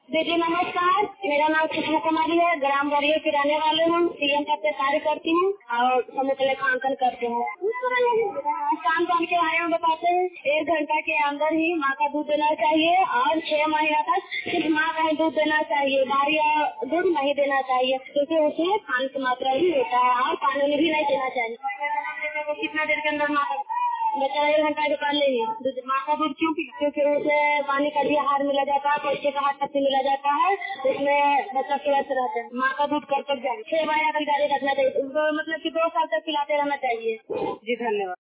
दीदी नमस्कार, मेरा नाम कृष्ण कुमारी है। ग्राम वरीय के रहने वाले हूँ। सीएम पद पे कार्य करती हूँ और समूह लेखांकन करती हूँ। काम के बारे में बताते हैं। 1 घंटा के अंदर ही माँ का दूध देना चाहिए और 6 महीना तक सिर्फ माँ का ही दूध देना चाहिए। बाहरी दूध नहीं देना चाहिए क्योंकि उसमें पानी की मात्रा भी होता है और पानी भी नहीं देना चाहिए। कितना देर के अंदर माँ बच्चा 1 घंटा के पहले ही माँ का दूध क्यों पीना? क्योंकि उसे पानी का भी आहार मिला जाता है, पौष्टिक आहार शक्ति मिला जाता है, उसमें बच्चा स्वस्थ रहता है। माँ का दूध कब तक जाए 6 महीना तक जारी रखना चाहिए। उसको मतलब कि 2 साल तक पिलाते रहना चाहिए। जी धन्यवाद।